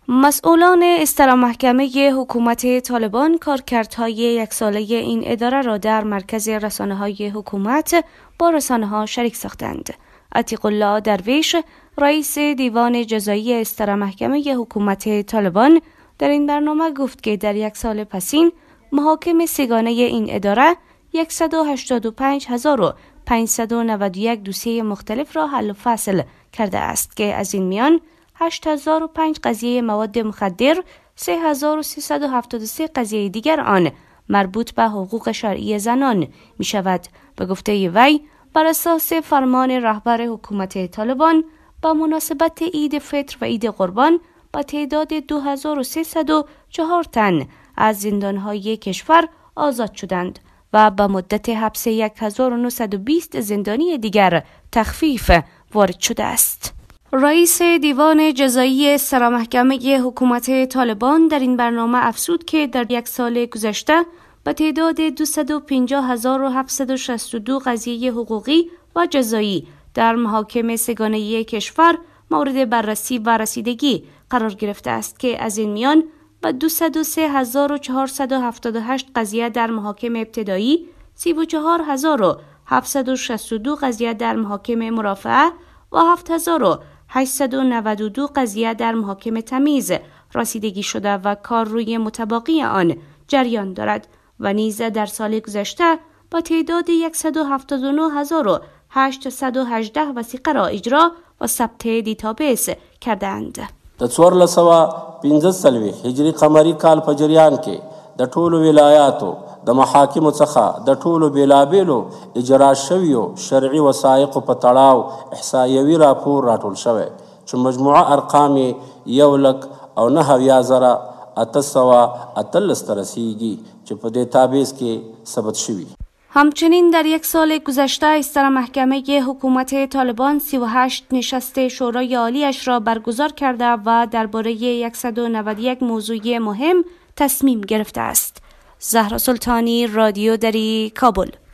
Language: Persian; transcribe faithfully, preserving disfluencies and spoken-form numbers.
مسئولان استرا محکمه حکومت طالبان کارکردهای یک ساله این اداره را در مرکز رسانه‌های حکومت با رسانه‌ها شریک ساختند. عتیق الله درویش، رئیس دیوان جزایی استرا محکمه حکومت طالبان، در این برنامه گفت که در یک سال پسین محاکم سگانه این اداره صد و هشتاد و پنج هزار و پانصد و نود و یک دوسیه مختلف را حل و فصل کرده است که از این میان هشت هزار و پنج قضیه مواد مخدر، سه هزار و سیصد و هفتاد و سه قضیه دیگر آن مربوط به حقوق شرعی زنان می شود. به گفته وی، بر اساس فرمان رهبر حکومت طالبان با مناسبت عید فطر و عید قربان با تعداد دو هزار و سیصد و چهار تن از زندانهای کشور آزاد شدند و با مدت حبس هزار و نهصد و بیست زندانی دیگر تخفیف وارد شده است. رئیس دیوان جزایی استرا محکمه حکومت طالبان در این برنامه افزود که در یک سال گذشته به تعداد دویست و پنجاه هزار و هفتصد و شصت و دو قضیه حقوقی و جزایی در محاکم سگانه کشور مورد بررسی و رسیدگی قرار گرفته است که از این میان به دویست و سه هزار و چهارصد و هفتاد و هشت قضیه در محاکم ابتدایی، سی و چهار هزار و هفتصد و شصت و دو قضیه در محاکم مرافعه و هفت هزار و هشتصد و نود و دو قضیه در محاکم تمیز رسیدگی شده و کار روی متباقی آن جریان دارد و نیز در سال گذشته با تعداد صد و هفتاد و نه هزار و هشتصد و هجده وثیقه را اجرا و ثبت دیتابیس کردند. د څوارلس سوه پنځه څلوېښت هجري قمري کال په جریان کې د ټولو ولایاتو د محاکمو څخه د ټولو بېلابېلو اجرا شویو شرعي وثایقو په تړاو احصایوي راپور راټول شوی چې مجموعه ارقام یې یو لک او نهه اویا زره اته سوه اتلس ته رسیږي چې په دیتابیس کې ثبت شوي. همچنین در یک سال گذشته استرا محکمه حکومت طالبان سی و هشت نشست شورای عالیش را برگزار کرده و درباره صد و نود و یک موضوع مهم تصمیم گرفته است. زهرا سلطانی، رادیو دری، کابل.